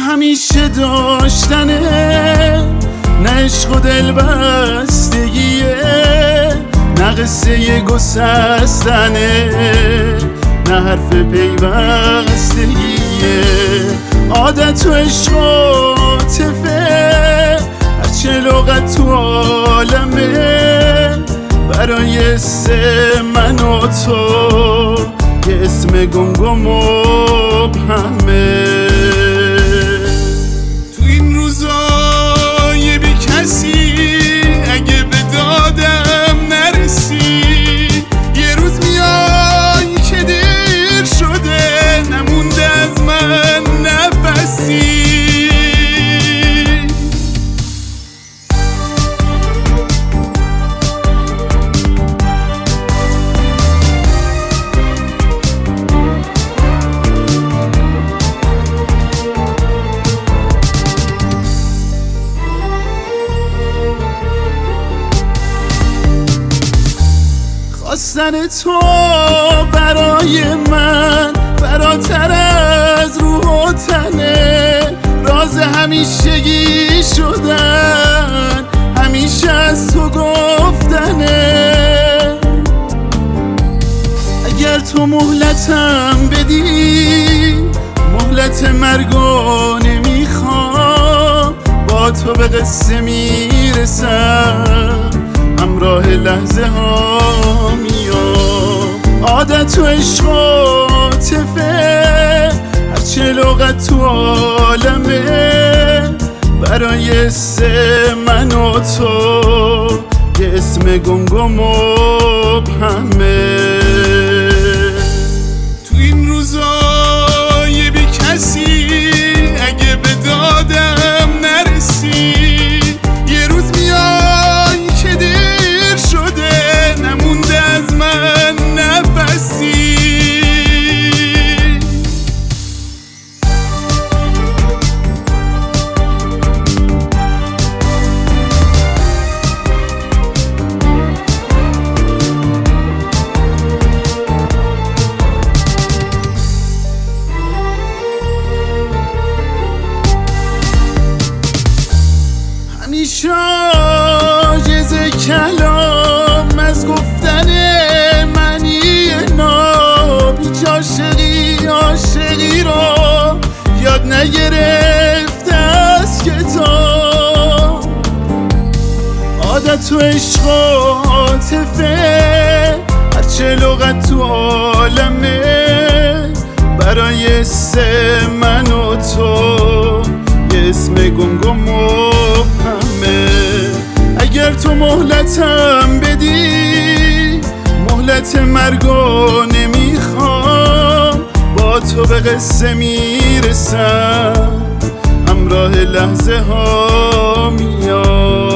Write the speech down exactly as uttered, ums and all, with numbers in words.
همیشه داشتنه، نه عشق و دل بستگیه، نه قصه گسستنه، نه حرف پیوستگیه. عادت و عشق و عاطفه، هرچه لغت تو عالمه، برای اسم من و تو یه اسم گنگ و مبهمه. تو این روزای بی کسی اگه به دادم نرسی، یه روز میای که دیر شده نمونده از من نفسی. خواستن تو برای من فراتر از روح و تنه، راز همیشگی شدن همیشه از تو گفتنه. اگر تو مهلتم بدی، مهلت مرگو نمیخوام، با تو به قصه میرسم، همراه لحظه ها میام. عادت و عشق و عاطفه، هرچه لغت تو عالمه، برای اسم من و تو یه اسم گنگ و مبهمه. تو این روزای بی کسی اگه به دادم نرسی، یه روز میای که دیر شده نمونده از من نفسی. همیشه عاجز کلام از گفتن معنی ناب، هیچ عاشقی عاشقی رو یاد نگرفته از کتاب. عادت و عشق و عاطفه، هرچه لغت تو عالمه، برای اسم من و تو یه اسم گنگ و مبهمه. اگر تو مهلتم بدی، مهلت مرگو نمیخوام، با تو به قصه میرسم، همراه لحظه ها میام.